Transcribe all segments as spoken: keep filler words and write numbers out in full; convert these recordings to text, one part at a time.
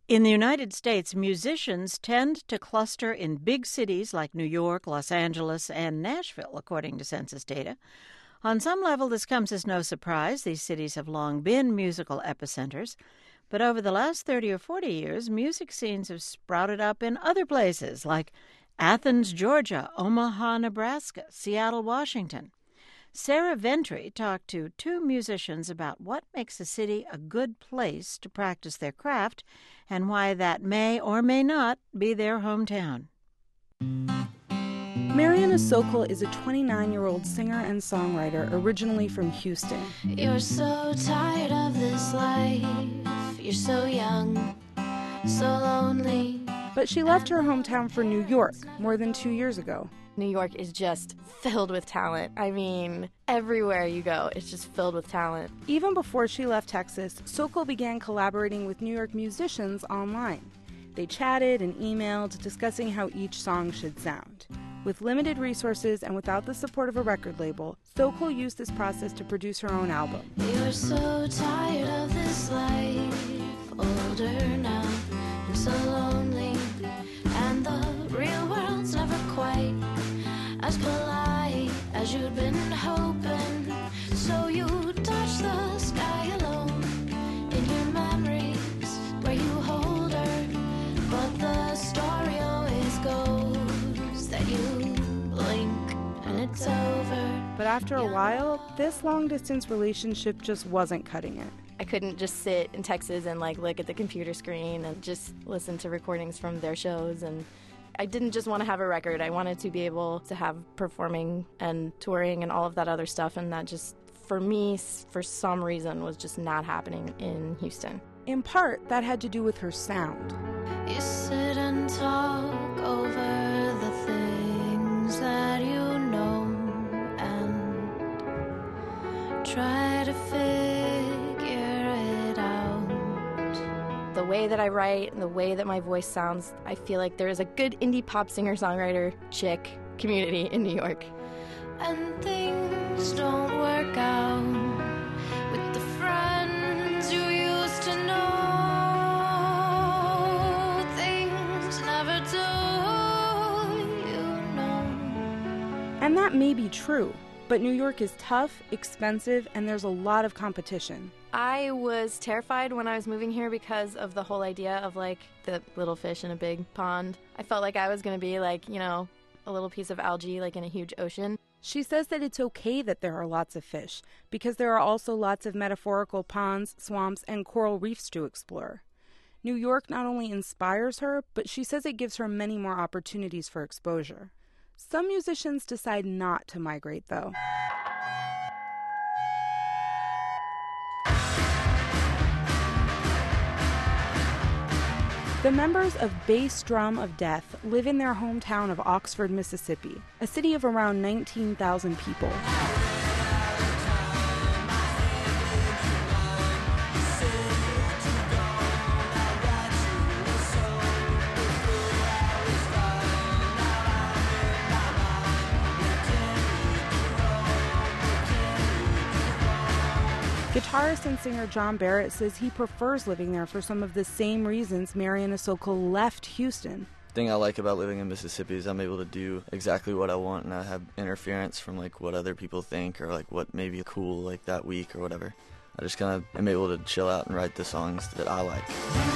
In the United States, musicians tend to cluster in big cities like New York, Los Angeles, and Nashville, according to census data. On some level, this comes as no surprise. These cities have long been musical epicenters. But over the last thirty or forty years, music scenes have sprouted up in other places like Athens, Georgia, Omaha, Nebraska, Seattle, Washington. Sarah Ventry talked to two musicians about what makes a city a good place to practice their craft and why that may or may not be their hometown. Mariana Sokol is a twenty-nine-year-old singer and songwriter originally from Houston. You're so tired of this life. You're so young, so lonely. But she left her hometown for New York more than two years ago. New York is just filled with talent. I mean, everywhere you go, it's just filled with talent. Even before she left Texas, Sokol began collaborating with New York musicians online. They chatted and emailed, discussing how each song should sound. With limited resources and without the support of a record label, Sokol used this process to produce her own album. You're so tired of this life, older now, and so lonely, and the real world's never quite as polite as you'd been hoping, so you touch the sky alone in your memories where you hold her, but the story always goes that you blink and it's over. But after a while, this long-distance relationship just wasn't cutting it. I couldn't just sit in Texas and like look at the computer screen and just listen to recordings from their shows. And I didn't just want to have a record. I wanted to be able to have performing and touring and all of that other stuff, and that just, for me, for some reason, was just not happening in Houston. In part, that had to do with her sound. You sit and talk over the things that you know and try to figure it out. The way that I write and the way that my voice sounds, I feel like there is a good indie pop singer-songwriter chick community in New York. And things don't work out with the friends you used to know. Things never do, you know. And that may be true, but New York is tough, expensive, and there's a lot of competition. I was terrified when I was moving here because of the whole idea of, like, the little fish in a big pond. I felt like I was going to be, like, you know, a little piece of algae, like, in a huge ocean. She says that it's okay that there are lots of fish, because there are also lots of metaphorical ponds, swamps, and coral reefs to explore. New York not only inspires her, but she says it gives her many more opportunities for exposure. Some musicians decide not to migrate, though. The members of Bass Drum of Death live in their hometown of Oxford, Mississippi, a city of around nineteen thousand people. Guitarist and singer John Barrett says he prefers living there for some of the same reasons Mariana Sokol left Houston. The thing I like about living in Mississippi is I'm able to do exactly what I want and not have interference from like what other people think or like what may be cool like that week or whatever. I just kind of am able to chill out and write the songs that I like.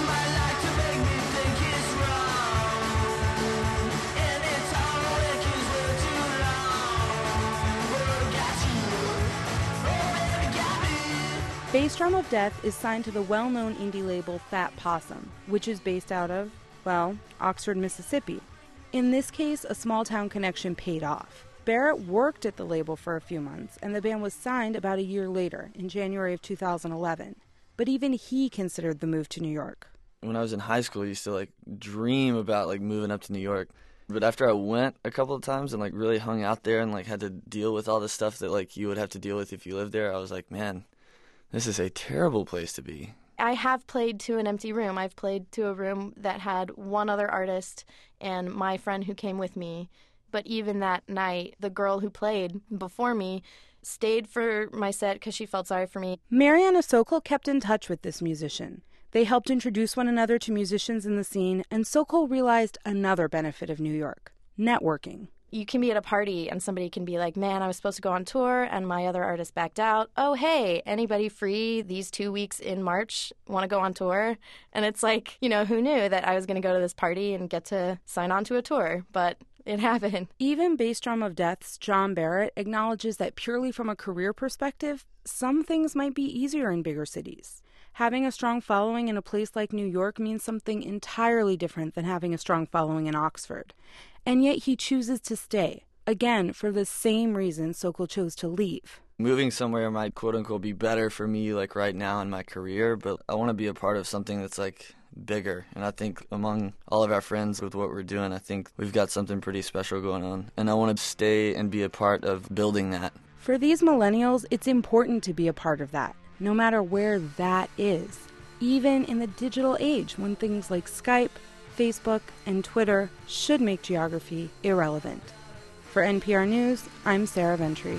Bass Drum of Death is signed to the well-known indie label Fat Possum, which is based out of, well, Oxford, Mississippi. In this case, a small-town connection paid off. Barrett worked at the label for a few months, and the band was signed about a year later, in January of two thousand eleven. But even he considered the move to New York. When I was in high school, I used to like dream about like moving up to New York. But after I went a couple of times and like really hung out there and like had to deal with all the stuff that like you would have to deal with if you lived there, I was like, man, this is a terrible place to be. I have played to an empty room. I've played to a room that had one other artist and my friend who came with me. But even that night, the girl who played before me stayed for my set because she felt sorry for me. Mariana Sokol kept in touch with this musician. They helped introduce one another to musicians in the scene, and Sokol realized another benefit of New York: networking. You can be at a party and somebody can be like, man, I was supposed to go on tour and my other artist backed out. Oh, hey, anybody free these two weeks in March want to go on tour? And it's like, you know, who knew that I was going to go to this party and get to sign on to a tour? But it happened. Even bass drum of Death's John Barrett acknowledges that purely from a career perspective, some things might be easier in bigger cities. Having a strong following in a place like New York means something entirely different than having a strong following in Oxford. And yet he chooses to stay, again, for the same reason Sokol chose to leave. Moving somewhere might, quote-unquote, be better for me, like, right now in my career, but I want to be a part of something that's, like, bigger. And I think among all of our friends with what we're doing, I think we've got something pretty special going on. And I want to stay and be a part of building that. For these millennials, it's important to be a part of that, no matter where that is. Even in the digital age, when things like Skype, Facebook, and Twitter should make geography irrelevant. For N P R News, I'm Sarah Ventry.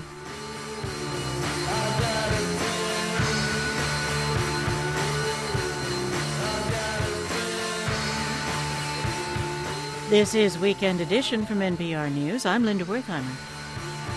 This is Weekend Edition from N P R News. I'm Linda Wertheimer.